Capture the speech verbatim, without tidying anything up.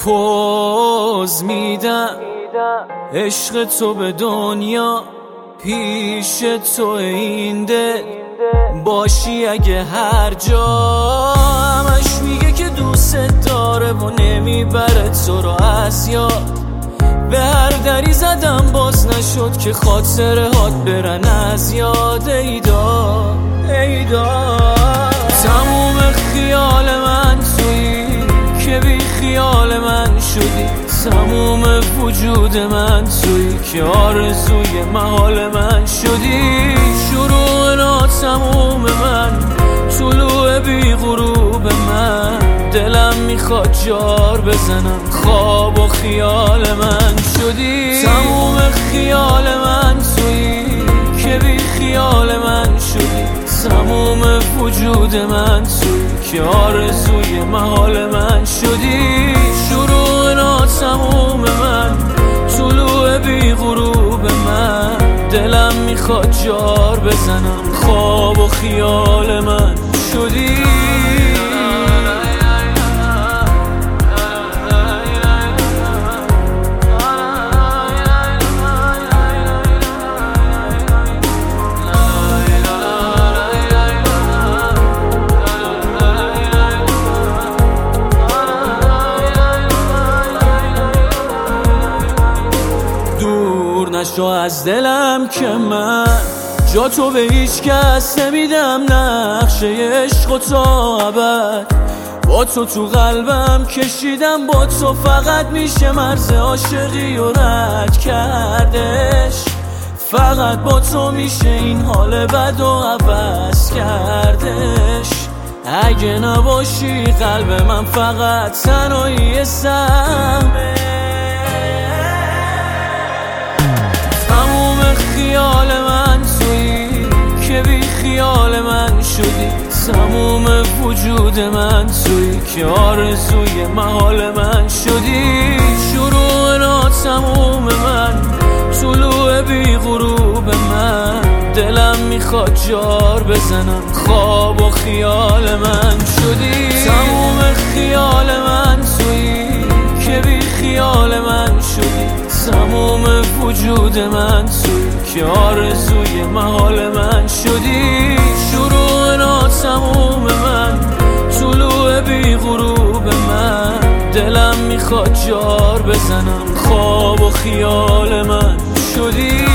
پوز میدم عشق تو به دنیا، پیش تو این دل باشی اگه هر جا. همش میگه که دوست داره و نمیبره تو رو از یاد. به هر دری زدم باز نشد که خاطره هات برن از یاد. ایدا ایدا تموم خیال من تویی که بی خیال من شدی. تموم وجود من تویی که آرزوی محال من شدی. شروع ناتموم من، طلوع بی غروب من. دلم میخواد جار بزنم، خواب و خیال من شدی. تموم خیال من تویی که بی خیال من شدی. تموم وجود من تویی که آرزوی محال من شدی. شروع ناتموم من، طلوع بی غروب من. دلم میخواد جار بزنم، خواب و خیال من شدی. نشو از دلم که من جا تو به هیچ کس نمیدم. نقشه عشق و تا ابد با تو تو قلبم کشیدم. با تو فقط میشه مرز عاشقی و رد کردش. فقط با تو میشه این حال بد و عوض کردش. اگه نباشی قلب من فقط تنهایی سهمه. خیال من تویی که بی خیال من شدی. تموم وجود من تویی که آرزوی محال من شدی. شروع ناتموم من، طلوع بی غروب من. دلم میخواد جار بزنم، خواب و خیال من شدی. تموم خیال من تویی که بی خیال من شدی. تموم وجود من تویی که آرزوی محال من شدی. شروع ناتموم من، طلوع بی غروب من. دلم میخواد جار بزنم، خواب و خیال من شدی.